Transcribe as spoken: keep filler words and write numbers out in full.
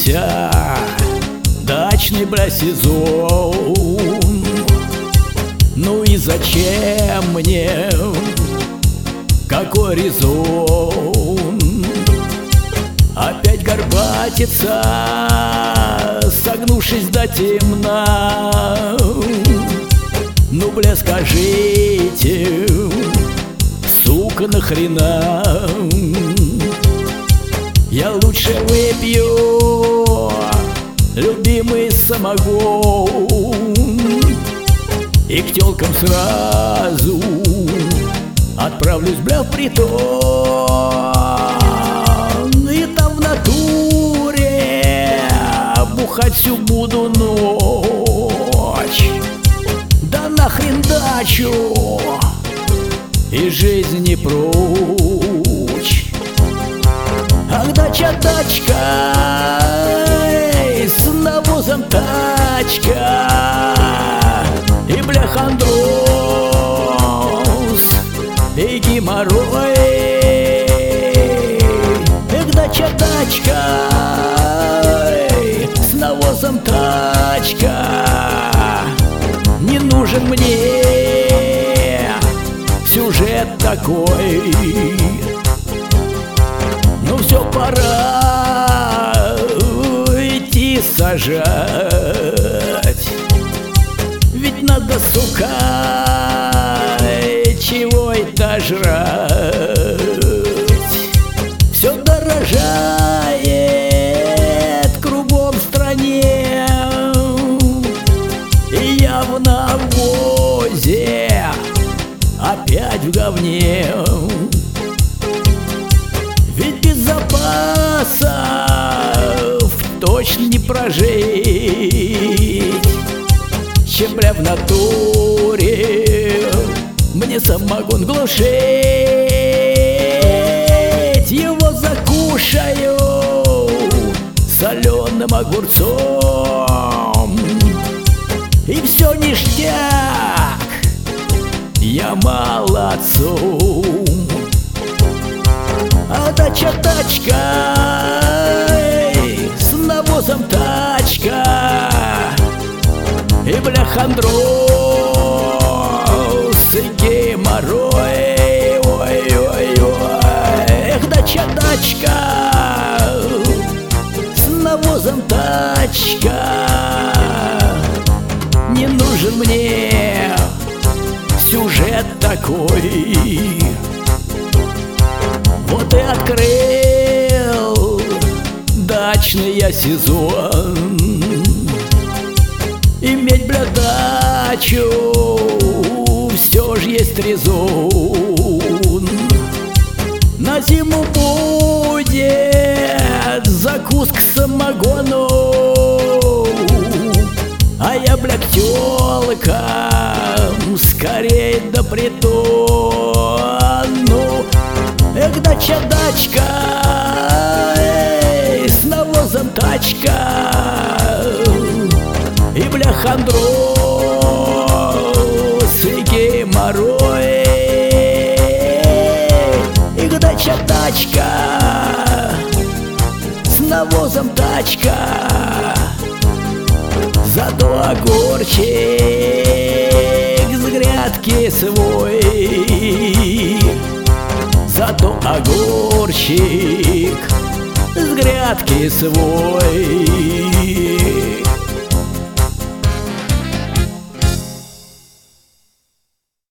начался дачный, бля, сезон. Ну и зачем мне, какой резон опять горбатиться, согнувшись до темна? Ну, бля, скажите, сука, нахрена? Я лучше выпью любимый самогон и к тёлкам сразу отправлюсь, бля, в притон. И там в натуре бухать всю буду ночь. Да нахрен дачу и жизнь не прочь. Ах, дача, тачка, с навозом тачка, и бляхандроз, и геморрой. Эх, дача, тачка, с навозом тачка, не нужен мне сюжет такой. Ну все, пора идти сажать, ведь надо, сука, чего это жрать. Все дорожает кругом в стране, и я в навозе опять в говне. Ведь без запасов точно не прожить, чем, бля, в натуре мне самогон глушить. Его закушаю соленым огурцом, и все ништяк, я молодцом. А дача, тачка, с навозом тачка, и бляхандроз, и геморрой. Ой-ой-ой. Эх, дача, тачка, с навозом тачка, не нужен мне сюжет такой. Вот и открыл дачный я сезон. Иметь, бля, дачу все ж есть резон. На зиму будет закуска самогону, а я, бля, к тёлкам скорей до притону. Эх, дача, дачка, эй, с навозом тачка, и бляхандроз, и геморрой. Эх, дача, тачка, с навозом тачка, зато огурчик с грядки свой. Зато огурчик с грядки свой.